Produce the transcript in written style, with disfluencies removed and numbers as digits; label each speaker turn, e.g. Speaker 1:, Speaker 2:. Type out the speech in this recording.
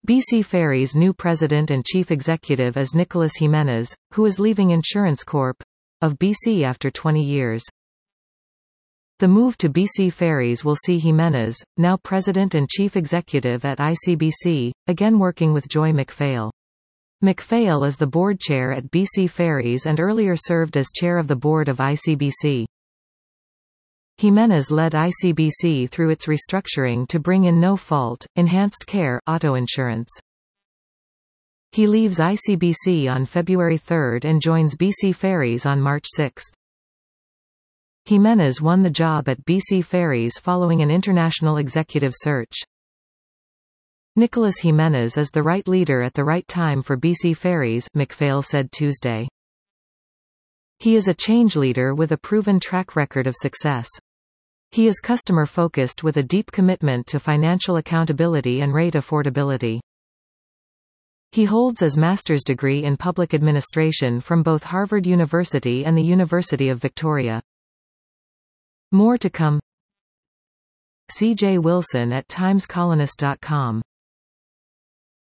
Speaker 1: BC Ferries' new president and chief executive is Nicholas Jimenez, who is leaving Insurance Corp. of BC after 20 years. The move to BC Ferries will see Jimenez, now president and chief executive at ICBC, again working with Joy MacPhail. MacPhail is the board chair at BC Ferries and earlier served as chair of the board of ICBC. Jimenez led ICBC through its restructuring to bring in no-fault, enhanced care auto insurance. He leaves ICBC on February 3 and joins BC Ferries on March 6. Jimenez won the job at BC Ferries following an international executive search. Nicholas Jimenez is the right leader at the right time for BC Ferries, MacPhail said Tuesday. He is a change leader with a proven track record of success. He is customer-focused with a deep commitment to financial accountability and rate affordability. He holds his master's degree in public administration from both Harvard University and the University of Victoria. More to come. C.J. Wilson at TimesColonist.com